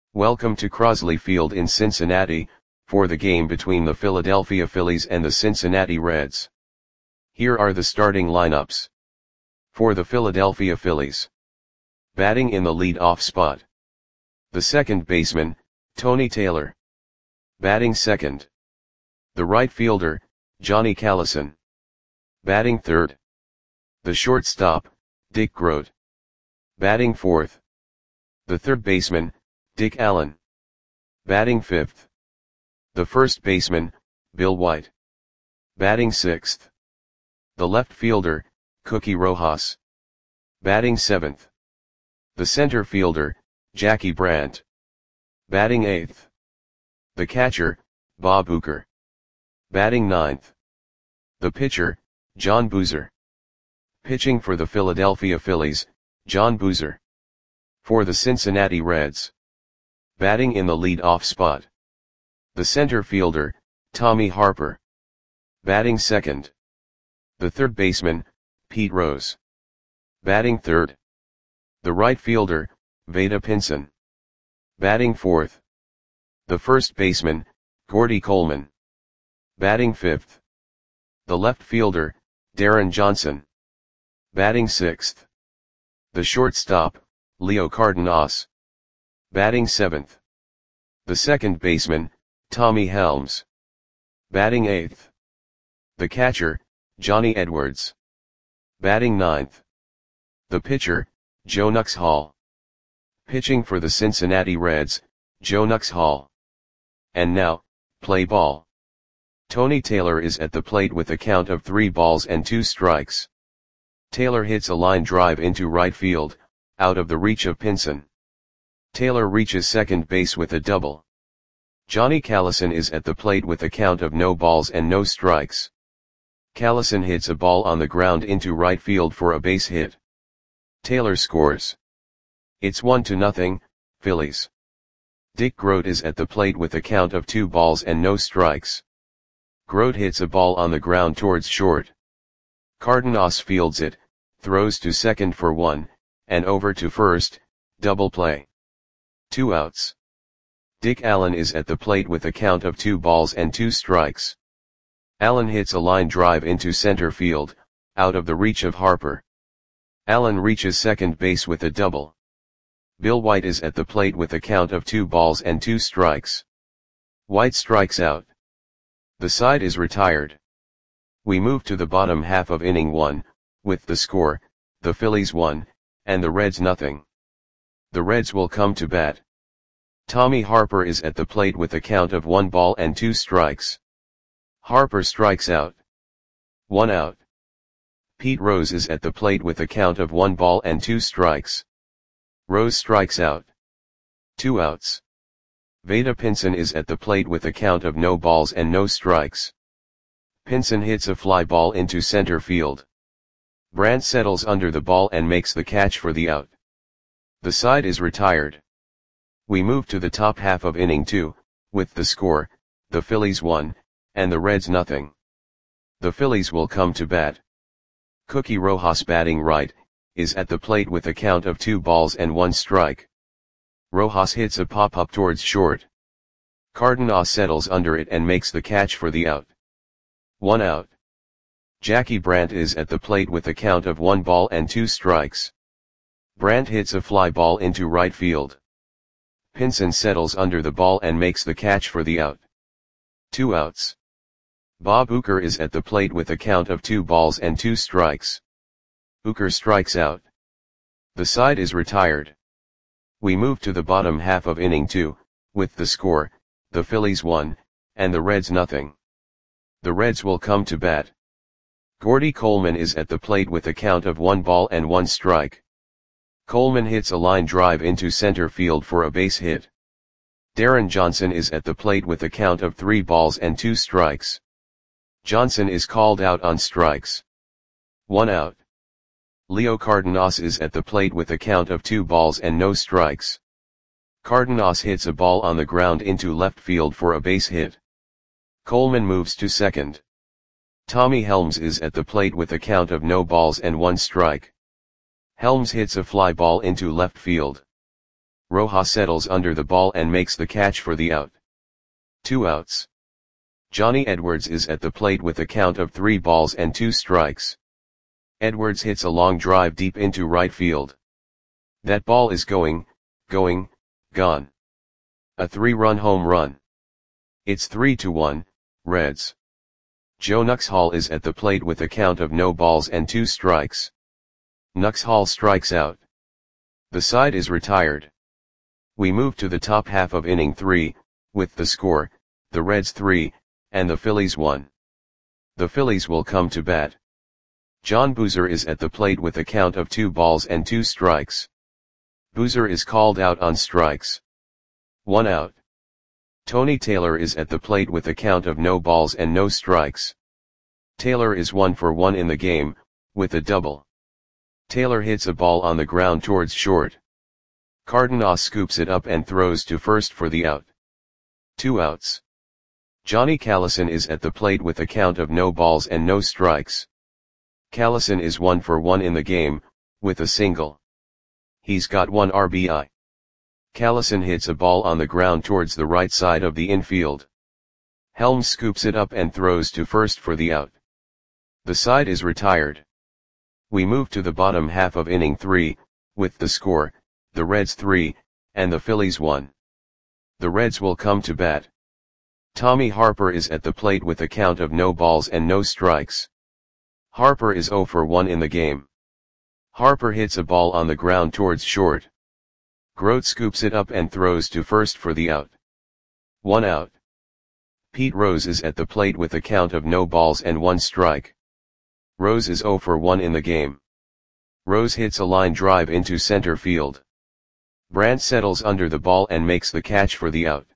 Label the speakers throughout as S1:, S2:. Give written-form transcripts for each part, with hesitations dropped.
S1: Welcome to Crosley Field in Cincinnati, for the game between the Philadelphia Phillies and the Cincinnati Reds. Here are the starting lineups. For the Philadelphia Phillies. Batting in the lead-off spot. The second baseman, Tony Taylor. Batting second. The right fielder, Johnny Callison. Batting third. The shortstop, Dick Groat. Batting fourth. The third baseman, Dick Allen. Batting fifth. The first baseman, Bill White. Batting sixth. The left fielder, Cookie Rojas. Batting seventh. The center fielder, Jackie Brandt. Batting eighth. The catcher, Bob Uecker. Batting ninth. The pitcher, John Boozer. Pitching for the Philadelphia Phillies, John Boozer. For the Cincinnati Reds. Batting in the lead-off spot. The center fielder, Tommy Harper. Batting second. The third baseman, Pete Rose. Batting third. The right fielder, Vada Pinson. Batting fourth. The first baseman, Gordy Coleman. Batting fifth. The left fielder, Darren Johnson. Batting sixth. The shortstop, Leo Cardenas. Batting seventh. The second baseman, Tommy Helms. Batting eighth. The catcher, Johnny Edwards. Batting ninth. The pitcher, Joe Nuxhall. Pitching for the Cincinnati Reds, Joe Nuxhall. And now, play ball. Tony Taylor is at the plate with a count of 3 balls and 2 strikes. Taylor hits a line drive into right field, out of the reach of Pinson. Taylor reaches second base with a double. Johnny Callison is at the plate with a count of no balls and no strikes. Callison hits a ball on the ground into right field for a base hit. Taylor scores. It's 1-0, Phillies. Dick Groat is at the plate with a count of 2 balls and no strikes. Groat hits a ball on the ground towards short. Cardenas fields it, throws to second for 1, and over to first, double play. 2 outs. Dick Allen is at the plate with a count of 2 balls and 2 strikes. Allen hits a line drive into center field, out of the reach of Harper. Allen reaches second base with a double. Bill White is at the plate with a count of 2 balls and 2 strikes. White strikes out. The side is retired. We move to the bottom half of inning 1, with the score, the Phillies 1, and the Reds nothing. The Reds will come to bat. Tommy Harper is at the plate with a count of 1 ball and 2 strikes. Harper strikes out. 1 out. Pete Rose is at the plate with a count of 1 ball and 2 strikes. Rose strikes out. 2 outs. Vada Pinson is at the plate with a count of no balls and no strikes. Pinson hits a fly ball into center field. Brandt settles under the ball and makes the catch for the out. The side is retired. We move to the top half of inning 2, with the score, the Phillies 1, and the Reds nothing. The Phillies will come to bat. Cookie Rojas batting right, is at the plate with a count of 2 balls and 1 strike. Rojas hits a pop-up towards short. Cardenas settles under it and makes the catch for the out. 1 out. Jackie Brandt is at the plate with a count of 1 ball and 2 strikes. Brandt hits a fly ball into right field. Pinson settles under the ball and makes the catch for the out. 2 outs. Bob Uecker is at the plate with a count of 2 balls and 2 strikes. Uecker strikes out. The side is retired. We move to the bottom half of inning 2, with the score, the Phillies 1, and the Reds nothing. The Reds will come to bat. Gordy Coleman is at the plate with a count of 1 ball and 1 strike. Coleman hits a line drive into center field for a base hit. Darren Johnson is at the plate with a count of 3 balls and 2 strikes. Johnson is called out on strikes. 1 out. Leo Cardenas is at the plate with a count of 2 balls and no strikes. Cardenas hits a ball on the ground into left field for a base hit. Coleman moves to second. Tommy Helms is at the plate with a count of no balls and 1 strike. Helms hits a fly ball into left field. Rojas settles under the ball and makes the catch for the out. 2 outs. Johnny Edwards is at the plate with a count of 3 balls and 2 strikes. Edwards hits a long drive deep into right field. That ball is gone. A 3-run home run. It's 3-1, Reds. Joe Nuxhall is at the plate with a count of no balls and 2 strikes. Nuxhall strikes out. The side is retired. We move to the top half of inning 3, with the score, the Reds 3, and the Phillies 1. The Phillies will come to bat. John Boozer is at the plate with a count of 2 balls and 2 strikes. Boozer is called out on strikes. 1 out. Tony Taylor is at the plate with a count of no balls and no strikes. Taylor is 1 for 1 in the game, with a double. Taylor hits a ball on the ground towards short. Cardenas scoops it up and throws to first for the out. 2 outs. Johnny Callison is at the plate with a count of no balls and no strikes. Callison is 1 for 1 in the game, with a single. He's got 1 RBI. Callison hits a ball on the ground towards the right side of the infield. Helms scoops it up and throws to first for the out. The side is retired. We move to the bottom half of inning 3, with the score, the Reds 3, and the Phillies 1. The Reds will come to bat. Tommy Harper is at the plate with a count of no balls and no strikes. Harper is 0 for 1 in the game. Harper hits a ball on the ground towards short. Grote scoops it up and throws to first for the out. 1 out. Pete Rose is at the plate with a count of no balls and 1 strike. Rose is 0 for 1 in the game. Rose hits a line drive into center field. Brandt settles under the ball and makes the catch for the out.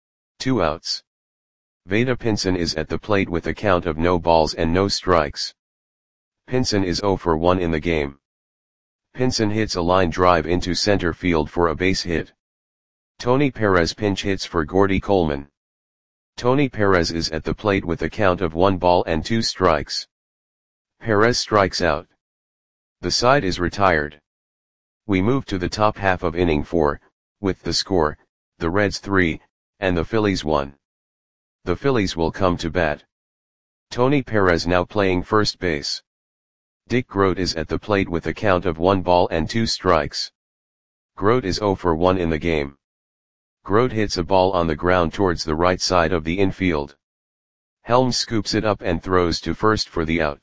S1: 2 outs. Vada Pinson is at the plate with a count of no balls and no strikes. Pinson is 0 for 1 in the game. Pinson hits a line drive into center field for a base hit. Tony Perez pinch hits for Gordy Coleman. Tony Perez is at the plate with a count of 1 ball and 2 strikes. Perez strikes out. The side is retired. We move to the top half of inning 4, with the score, the Reds 3, and the Phillies 1. The Phillies will come to bat. Tony Perez now playing first base. Dick Grote is at the plate with a count of 1 ball and 2 strikes. Grote is 0 for 1 in the game. Grote hits a ball on the ground towards the right side of the infield. Helms scoops it up and throws to first for the out.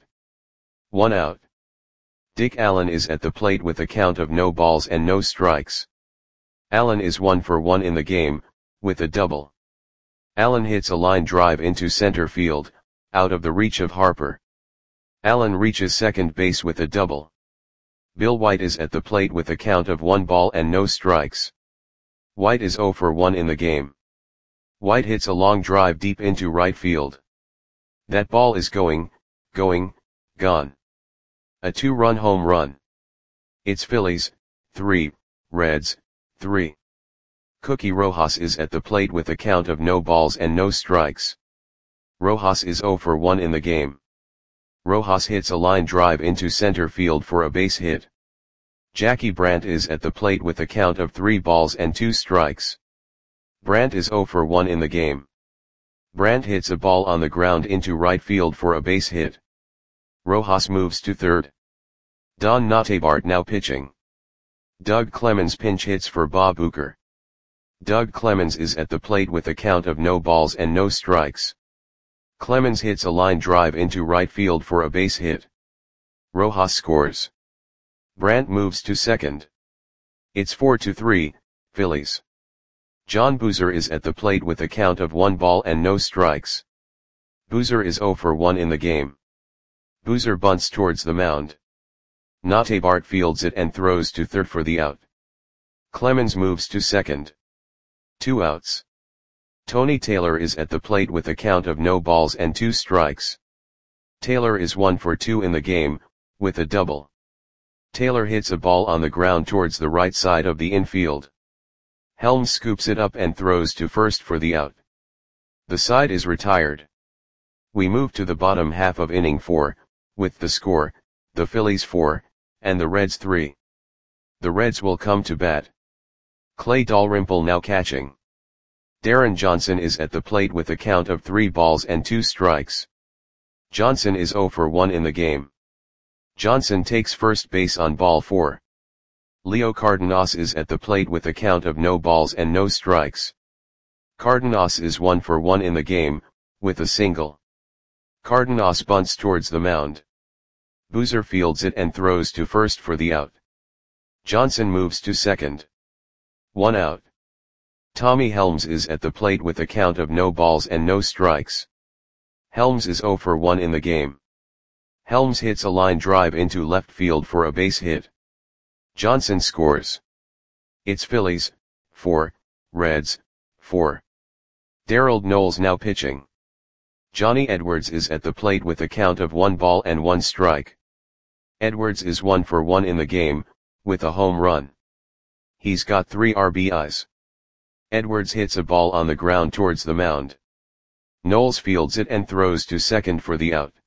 S1: 1 out. Dick Allen is at the plate with a count of no balls and no strikes. Allen is 1 for 1 in the game, with a double. Allen hits a line drive into center field, out of the reach of Harper. Allen reaches second base with a double. Bill White is at the plate with a count of 1 ball and no strikes. White is 0 for 1 in the game. White hits a long drive deep into right field. That ball is gone. A 2-run home run. It's Phillies, 3, Reds, 3. Cookie Rojas is at the plate with a count of no balls and no strikes. Rojas is 0 for 1 in the game. Rojas hits a line drive into center field for a base hit. Jackie Brandt is at the plate with a count of 3 balls and 2 strikes. Brandt is 0 for 1 in the game. Brandt hits a ball on the ground into right field for a base hit. Rojas moves to third. Don Notabart now pitching. Doug Clemens pinch hits for Bob Uecker. Doug Clemens is at the plate with a count of no balls and no strikes. Clemens hits a line drive into right field for a base hit. Rojas scores. Brandt moves to second. It's 4-3, Phillies. John Boozer is at the plate with a count of 1 ball and no strikes. Boozer is 0 for 1 in the game. Boozer bunts towards the mound. Notabart fields it and throws to third for the out. Clemens moves to second. 2 outs. Tony Taylor is at the plate with a count of no balls and 2 strikes. Taylor is 1 for 2 in the game, with a double. Taylor hits a ball on the ground towards the right side of the infield. Helms scoops it up and throws to first for the out. The side is retired. We move to the bottom half of inning 4, with the score, the Phillies 4, and the Reds 3. The Reds will come to bat. Clay Dalrymple now catching. Darren Johnson is at the plate with a count of 3 balls and 2 strikes. Johnson is 0 for 1 in the game. Johnson takes first base on ball 4. Leo Cardenas is at the plate with a count of no balls and no strikes. Cardenas is 1 for 1 in the game, with a single. Cardenas bunts towards the mound. Boozer fields it and throws to first for the out. Johnson moves to second. 1 out. Tommy Helms is at the plate with a count of no balls and no strikes. Helms is 0 for 1 in the game. Helms hits a line drive into left field for a base hit. Johnson scores. It's Phillies, 4, Reds, 4. Darrell Knowles now pitching. Johnny Edwards is at the plate with a count of 1 ball and 1 strike. Edwards is 1 for 1 in the game, with a home run. He's got 3 RBIs. Edwards hits a ball on the ground towards the mound. Knowles fields it and throws to second for the out.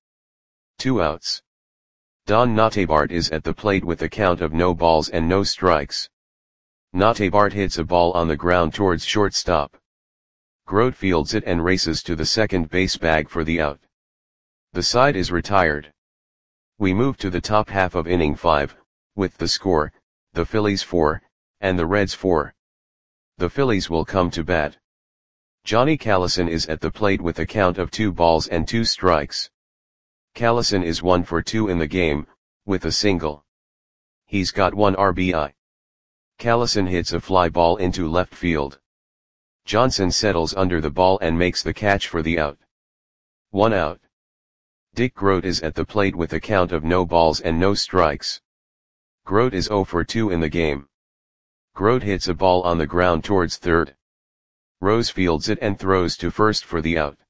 S1: 2 outs. Don Notabart is at the plate with a count of no balls and no strikes. Notabart hits a ball on the ground towards shortstop. Grote fields it and races to the second base bag for the out. The side is retired. We move to the top half of inning 5, with the score, the Phillies 4, and the Reds 4. The Phillies will come to bat. Johnny Callison is at the plate with a count of 2 balls and 2 strikes. Callison is 1 for 2 in the game, with a single. He's got 1 RBI. Callison hits a fly ball into left field. Johnson settles under the ball and makes the catch for the out. 1 out. Dick Grote is at the plate with a count of no balls and no strikes. Grote is 0 for 2 in the game. Grote hits a ball on the ground towards third. Rose fields it and throws to first for the out.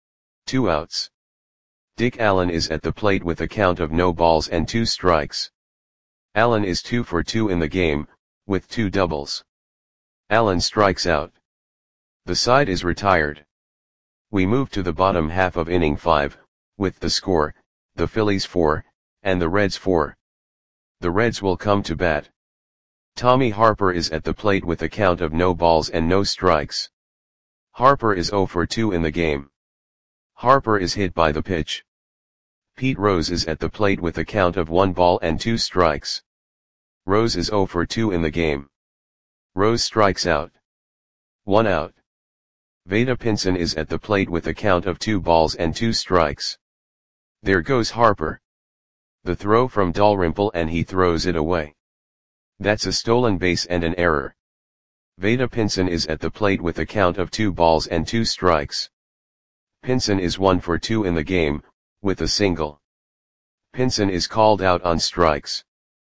S1: 2 outs. Dick Allen is at the plate with a count of no balls and 2 strikes. Allen is 2 for 2 in the game, with 2 doubles. Allen strikes out. The side is retired. We move to the bottom half of inning 5, with the score, the Phillies 4, and the Reds 4. The Reds will come to bat. Tommy Harper is at the plate with a count of no balls and no strikes. Harper is 0 for 2 in the game. Harper is hit by the pitch. Pete Rose is at the plate with a count of 1 ball and 2 strikes. Rose is 0 for 2 in the game. Rose strikes out. 1 out. Vada Pinson is at the plate with a count of 2 balls and 2 strikes. There goes Harper. The throw from Dalrymple and he throws it away. That's a stolen base and an error. Vada Pinson is at the plate with a count of 2 balls and 2 strikes. Pinson is 1 for 2 in the game, with a single. Pinson is called out on strikes.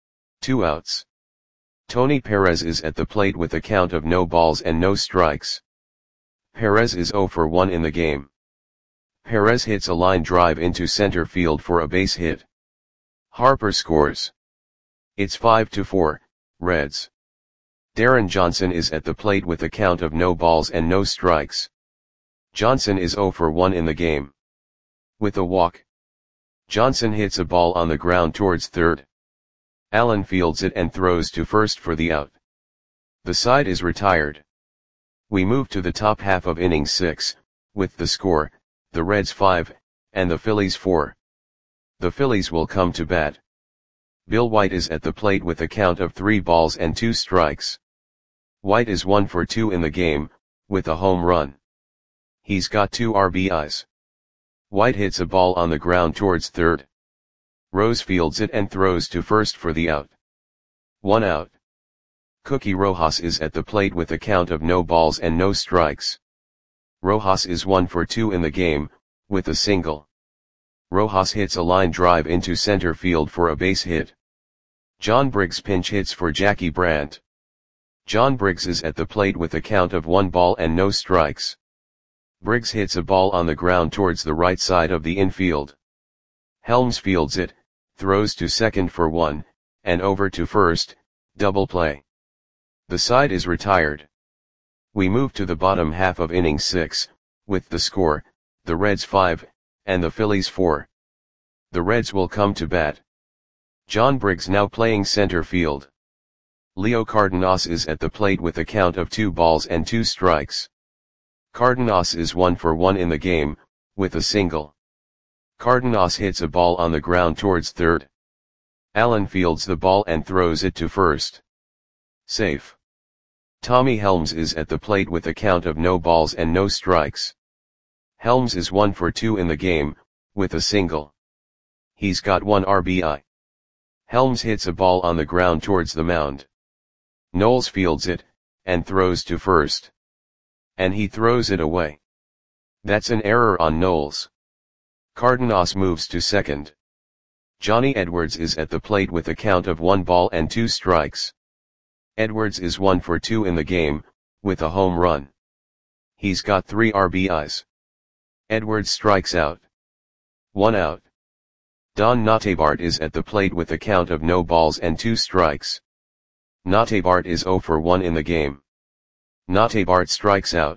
S1: 2 outs. Tony Perez is at the plate with a count of no balls and no strikes. Perez is 0 for 1 in the game. Perez hits a line drive into center field for a base hit. Harper scores. It's 5-4, Reds. Darren Johnson is at the plate with a count of no balls and no strikes. Johnson is 0 for 1 in the game. With a walk. Johnson hits a ball on the ground towards third. Allen fields it and throws to first for the out. The side is retired. We move to the top half of inning 6, with the score, the Reds 5, and the Phillies 4. The Phillies will come to bat. Bill White is at the plate with a count of 3 balls and 2 strikes. White is 1 for 2 in the game, with a home run. He's got 2 RBIs. White hits a ball on the ground towards third. Rose fields it and throws to first for the out. 1 out. Cookie Rojas is at the plate with a count of no balls and no strikes. Rojas is 1 for 2 in the game, with a single. Rojas hits a line drive into center field for a base hit. John Briggs pinch hits for Jackie Brandt. John Briggs is at the plate with a count of 1 ball and no strikes. Briggs hits a ball on the ground towards the right side of the infield. Helms fields it, throws to second for 1, and over to first, double play. The side is retired. We move to the bottom half of inning 6, with the score, the Reds 5, and the Phillies 4. The Reds will come to bat. John Briggs now playing center field. Leo Cardenas is at the plate with a count of 2 balls and 2 strikes. Cardenas is 1 for 1 in the game, with a single. Cardenas hits a ball on the ground towards third. Allen fields the ball and throws it to first. Safe. Tommy Helms is at the plate with a count of no balls and no strikes. Helms is 1 for 2 in the game, with a single. He's got 1 RBI. Helms hits a ball on the ground towards the mound. Knowles fields it, and throws to first. And he throws it away. That's an error on Knowles. Cardenas moves to second. Johnny Edwards is at the plate with a count of 1 ball and 2 strikes. Edwards is 1 for 2 in the game, with a home run. He's got 3 RBIs. Edwards strikes out. 1 out. Don Notabart is at the plate with a count of no balls and 2 strikes. Notabart is 0 for 1 in the game. Notabart strikes out.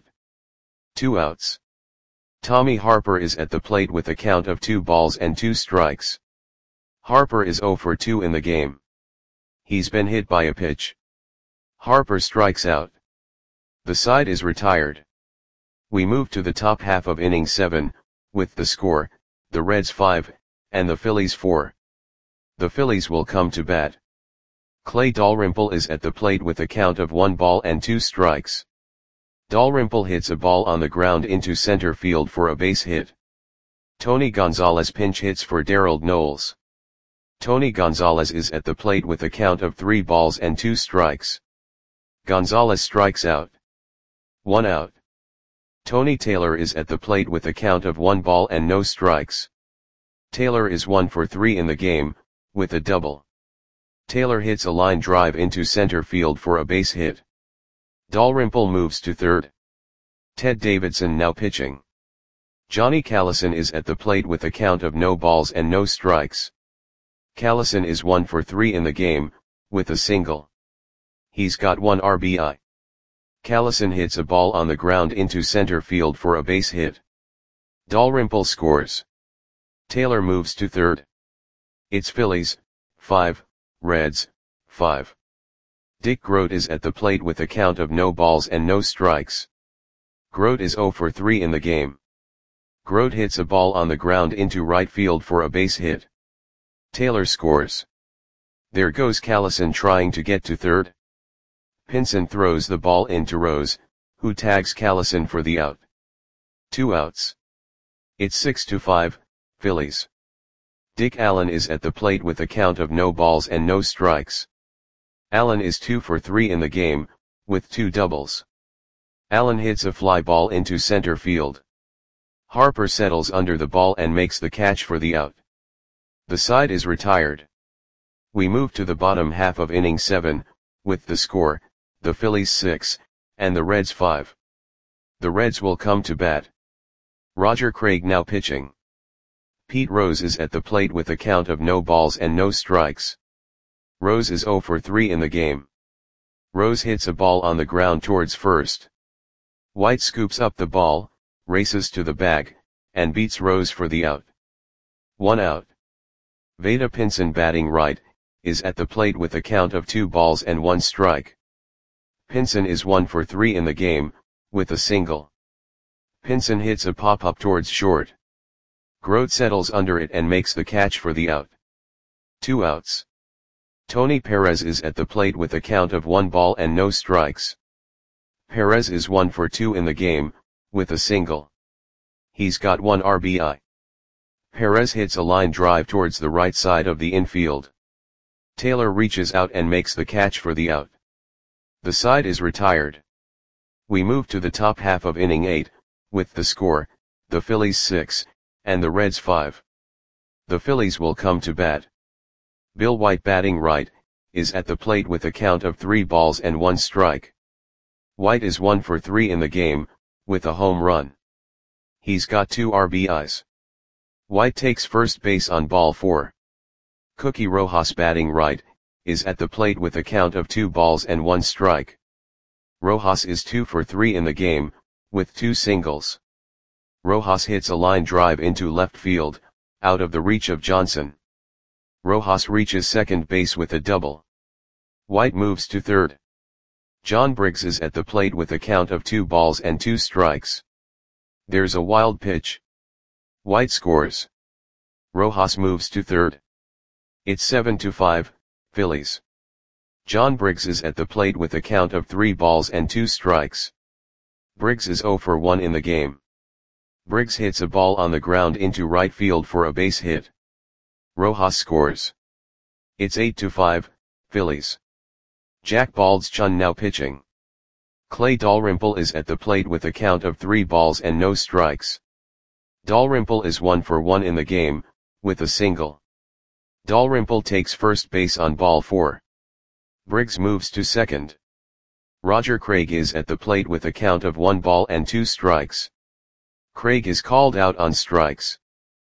S1: 2 outs. Tommy Harper is at the plate with a count of 2 balls and 2 strikes. Harper is 0 for 2 in the game. He's been hit by a pitch. Harper strikes out. The side is retired. We move to the top half of inning 7, with the score, the Reds 5, and the Phillies 4. The Phillies will come to bat. Clay Dalrymple is at the plate with a count of 1 ball and 2 strikes. Dalrymple hits a ball on the ground into center field for a base hit. Tony Gonzalez pinch hits for Darrell Knowles. Tony Gonzalez is at the plate with a count of 3 balls and 2 strikes. Gonzalez strikes out. 1 out. Tony Taylor is at the plate with a count of 1 ball and no strikes. Taylor is 1 for 3 in the game, with a double. Taylor hits a line drive into center field for a base hit. Dalrymple moves to third. Ted Davidson now pitching. Johnny Callison is at the plate with a count of no balls and no strikes. Callison is 1 for 3 in the game, with a single. He's got 1 RBI. Callison hits a ball on the ground into center field for a base hit. Dalrymple scores. Taylor moves to third. It's Phillies, 5, Reds, 5. Dick Grote is at the plate with a count of no balls and no strikes. Grote is 0 for 3 in the game. Grote hits a ball on the ground into right field for a base hit. Taylor scores. There goes Callison trying to get to third. Pinson throws the ball into Rose, who tags Callison for the out. 2 outs. It's 6-5, Phillies. Dick Allen is at the plate with a count of no balls and no strikes. Allen is 2 for 3 in the game, with 2 doubles. Allen hits a fly ball into center field. Harper settles under the ball and makes the catch for the out. The side is retired. We move to the bottom half of inning 7, with the score, the Phillies 6, and the Reds 5. The Reds will come to bat. Roger Craig now pitching. Pete Rose is at the plate with a count of no balls and no strikes. Rose is 0 for 3 in the game. Rose hits a ball on the ground towards first. White scoops up the ball, races to the bag, and beats Rose for the out. 1 out. Vada Pinson batting right, is at the plate with a count of 2 balls and 1 strike. Pinson is 1 for 3 in the game, with a single. Pinson hits a pop-up towards short. Grote settles under it and makes the catch for the out. 2 outs. Tony Perez is at the plate with a count of 1 ball and no strikes. Perez is 1 for 2 in the game, with a single. He's got 1 RBI. Perez hits a line drive towards the right side of the infield. Taylor reaches out and makes the catch for the out. The side is retired. We move to the top half of inning 8, with the score, the Phillies 6, and the Reds 5. The Phillies will come to bat. Bill White batting right, is at the plate with a count of 3 balls and 1 strike. White is 1 for 3 in the game, with a home run. He's got 2 RBIs. White takes first base on ball 4. Cookie Rojas batting right, is at the plate with a count of 2 balls and 1 strike. Rojas is 2 for 3 in the game, with 2 singles. Rojas hits a line drive into left field, out of the reach of Johnson. Rojas reaches second base with a double. White moves to third. John Briggs is at the plate with a count of 2 balls and 2 strikes. There's a wild pitch. White scores. Rojas moves to third. It's 7-5, Phillies. John Briggs is at the plate with a count of 3 balls and 2 strikes. Briggs is 0 for 1 in the game. Briggs hits a ball on the ground into right field for a base hit. Rojas scores. It's 8-5, Phillies. Jack Baldschun now pitching. Clay Dalrymple is at the plate with a count of 3 balls and no strikes. Dalrymple is 1 for 1 in the game, with a single. Dalrymple takes first base on ball 4. Briggs moves to second. Roger Craig is at the plate with a count of 1 ball and 2 strikes. Craig is called out on strikes.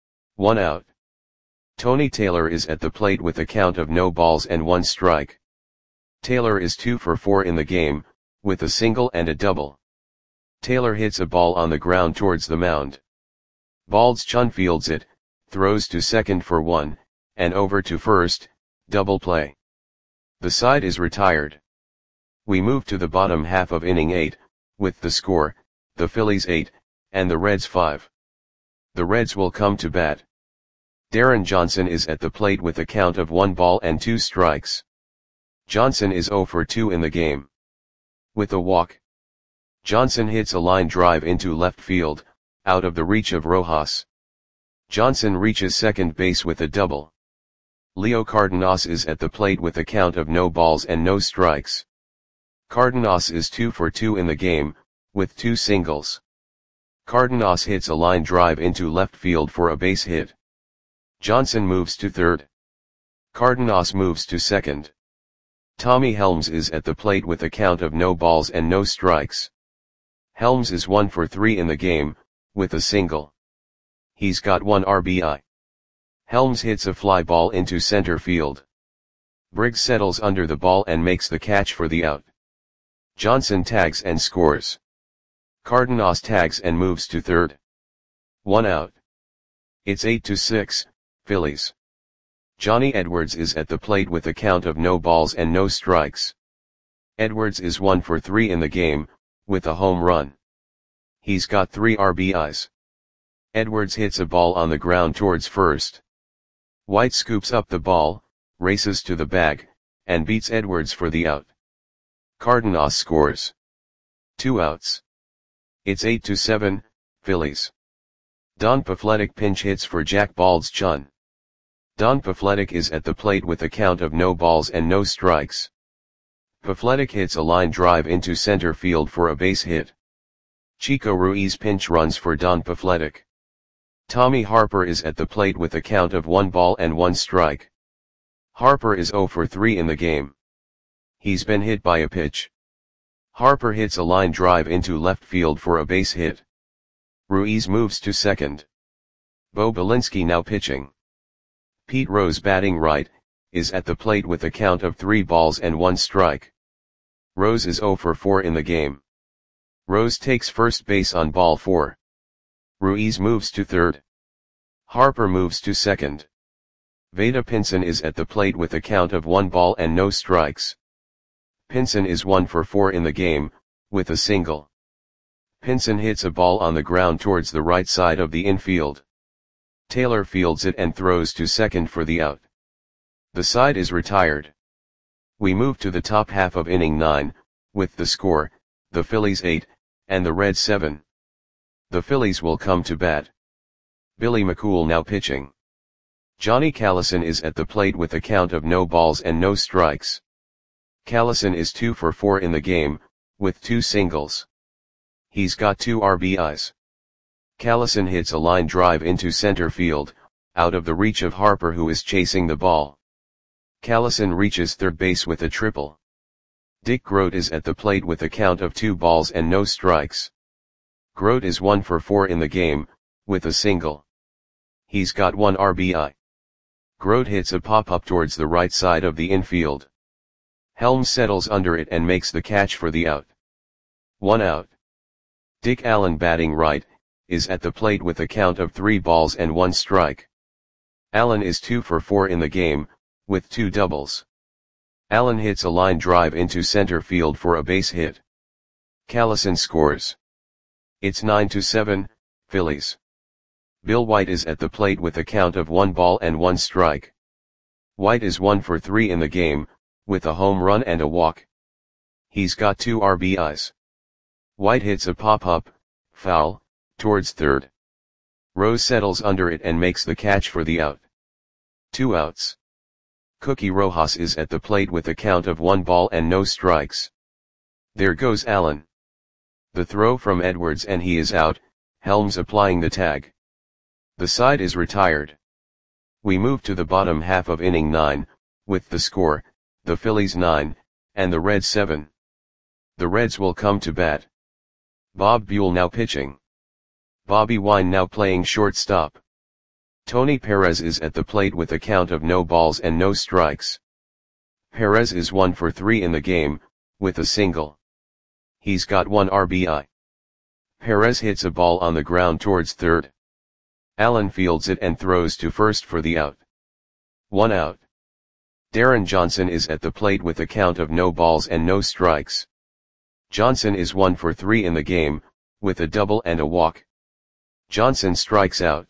S1: 1 out. Tony Taylor is at the plate with a count of no balls and 1 strike. Taylor is 2 for 4 in the game, with a single and a double. Taylor hits a ball on the ground towards the mound. Baldschun fields it, throws to second for 1, and over to first, double play. The side is retired. We move to the bottom half of inning 8, with the score, the Phillies 8, and the Reds 5. The Reds will come to bat. Darren Johnson is at the plate with a count of 1 ball and 2 strikes. Johnson is 0 for 2 in the game. With a walk. Johnson hits a line drive into left field, out of the reach of Rojas. Johnson reaches second base with a double. Leo Cardenas is at the plate with a count of no balls and no strikes. Cardenas is 2 for 2 in the game, with 2 singles. Cardenas hits a line drive into left field for a base hit. Johnson moves to third. Cardenas moves to second. Tommy Helms is at the plate with a count of no balls and no strikes. Helms is 1 for 3 in the game, with a single. He's got 1 RBI. Helms hits a fly ball into center field. Briggs settles under the ball and makes the catch for the out. Johnson tags and scores. Cardenas tags and moves to third. 1 out. It's 8-6, Phillies. Johnny Edwards is at the plate with a count of no balls and no strikes. Edwards is 1 for 3 in the game, with a home run. He's got 3 RBIs. Edwards hits a ball on the ground towards first. White scoops up the ball, races to the bag, and beats Edwards for the out. Cardenas scores. 2 outs. It's 8-7, Phillies. Don Pafletic pinch hits for Jack Baldschun. Don Pafletic is at the plate with a count of no balls and no strikes. Pafletic hits a line drive into center field for a base hit. Chico Ruiz pinch runs for Don Pafletic. Tommy Harper is at the plate with a count of 1 ball and 1 strike. Harper is 0 for 3 in the game. He's been hit by a pitch. Harper hits a line drive into left field for a base hit. Ruiz moves to second. Bo Belinsky now pitching. Pete Rose batting right, is at the plate with a count of 3 balls and 1 strike. Rose is 0 for 4 in the game. Rose takes first base on ball 4. Ruiz moves to third. Harper moves to second. Vada Pinson is at the plate with a count of 1 ball and no strikes. Pinson is 1 for 4 in the game, with a single. Pinson hits a ball on the ground towards the right side of the infield. Taylor fields it and throws to second for the out. The side is retired. We move to the top half of inning 9, with the score, the Phillies 8, and the Reds 7. The Phillies will come to bat. Billy McCool now pitching. Johnny Callison is at the plate with a count of no balls and no strikes. Callison is 2 for 4 in the game, with 2 singles. He's got 2 RBIs. Callison hits a line drive into center field, out of the reach of Harper who is chasing the ball. Callison reaches third base with a triple. Dick Grote is at the plate with a count of 2 balls and no strikes. Grote is 1 for 4 in the game, with a single. He's got 1 RBI. Grote hits a pop-up towards the right side of the infield. Helms settles under it and makes the catch for the out. 1 out. Dick Allen batting right, is at the plate with a count of 3 balls and 1 strike. Allen is 2 for 4 in the game, with 2 doubles. Allen hits a line drive into center field for a base hit. Callison scores. It's 9-7, Phillies. Bill White is at the plate with a count of 1 ball and 1 strike. White is 1 for 3 in the game, with a home run and a walk. He's got 2 RBIs. White hits a pop-up, foul, towards third. Rose settles under it and makes the catch for the out. 2 outs. Cookie Rojas is at the plate with a count of 1 ball and no strikes. There goes Allen. The throw from Edwards and he is out, Helms applying the tag. The side is retired. We move to the bottom half of inning 9, with the score, the Phillies 9, and the Reds 7. The Reds will come to bat. Bob Buell now pitching. Bobby Wine now playing shortstop. Tony Perez is at the plate with a count of no balls and no strikes. Perez is 1 for 3 in the game, with a single. He's got 1 RBI. Perez hits a ball on the ground towards third. Allen fields it and throws to first for the out. 1 out. Darren Johnson is at the plate with a count of no balls and no strikes. Johnson is 1 for 3 in the game, with a double and a walk. Johnson strikes out.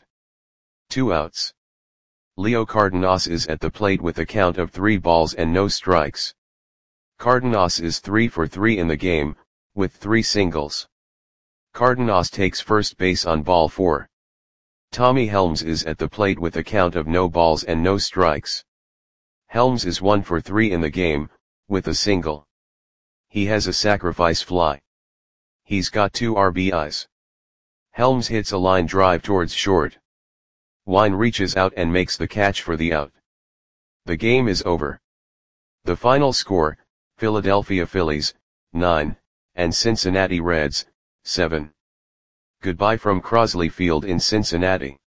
S1: 2 outs. Leo Cardenas is at the plate with a count of 3 balls and no strikes. Cardenas is 3 for 3 in the game, with 3 singles. Cardenas takes first base on ball 4. Tommy Helms is at the plate with a count of no balls and no strikes. Helms is 1 for 3 in the game, with a single. He has a sacrifice fly. He's got 2 RBIs. Helms hits a line drive towards short. Wine reaches out and makes the catch for the out. The game is over. The final score, Philadelphia Phillies, 9, and Cincinnati Reds, 7. Goodbye from Crosley Field in Cincinnati.